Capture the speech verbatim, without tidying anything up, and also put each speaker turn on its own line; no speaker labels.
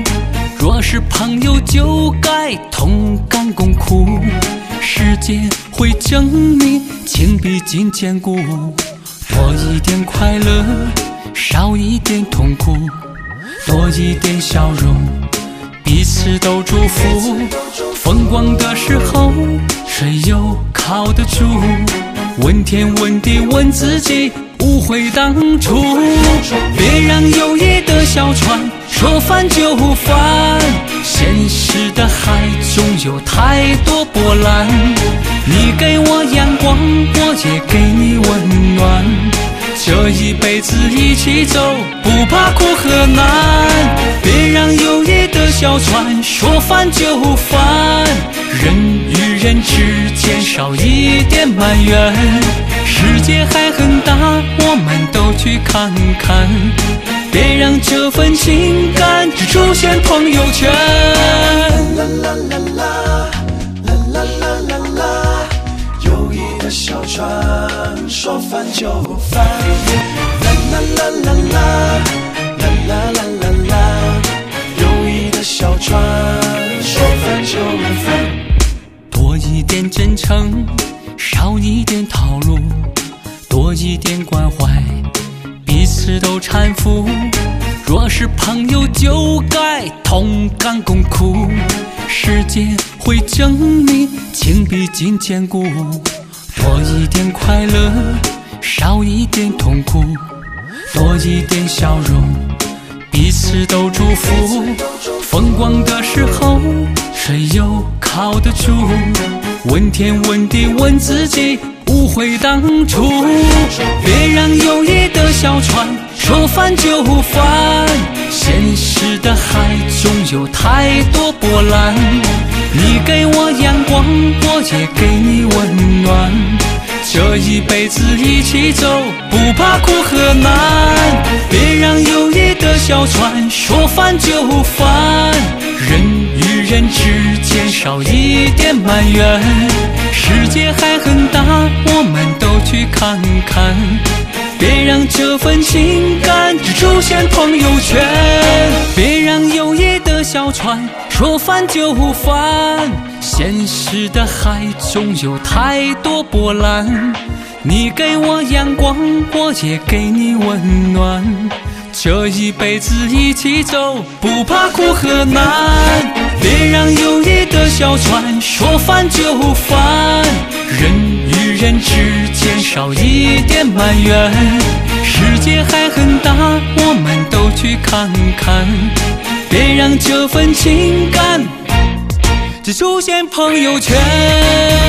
若是朋友就该同甘共苦，世界会证明情比金坚固。多一点快乐，少一点痛苦，多一点笑容，彼此都祝福。风光的时候，谁又靠得住？问天问地问自己，无悔当初。别让友谊的小船说翻就翻，现实的海中有太多波澜。你给我阳光，我也给你温暖，这一辈子一起走，不怕苦和难。别让友谊的小船说翻就翻，人与人之间少一点埋怨。世界还很大，我们都去看看，别让这份情感只出现朋友圈。啦啦啦啦啦啦啦啦啦，友谊的小船说翻就翻。啦啦啦啦啦啦啦啦啦啦，友谊的小船说翻就翻。多一点真诚，少一点套路，多一点关怀，彼此都搀扶。若是朋友就该同甘共苦，世界会证明情比金坚固。多一点快乐，少一点痛苦，多一点笑容，彼此都祝福。风光的时候，谁又靠得住？问天问地问自己，无悔当初。别让友谊的小船说翻就翻，现实的海中有太多波澜。你给我阳光，我也给你温暖，这一辈子一起走，不怕苦和难。别让友谊的小船说翻就翻，人与人之间少一点埋怨。世界还很大，我们都去看看，别让这份情感只出现朋友圈。别让友谊的小船说翻就翻，现实的海中有太多波澜。你给我阳光，我也给你温暖，这一辈子一起走，不怕苦和难。别让友谊的小船说翻就翻，人与人之间少一点埋怨。世界还很大，我们都去看看，别让这份情感只出现朋友圈。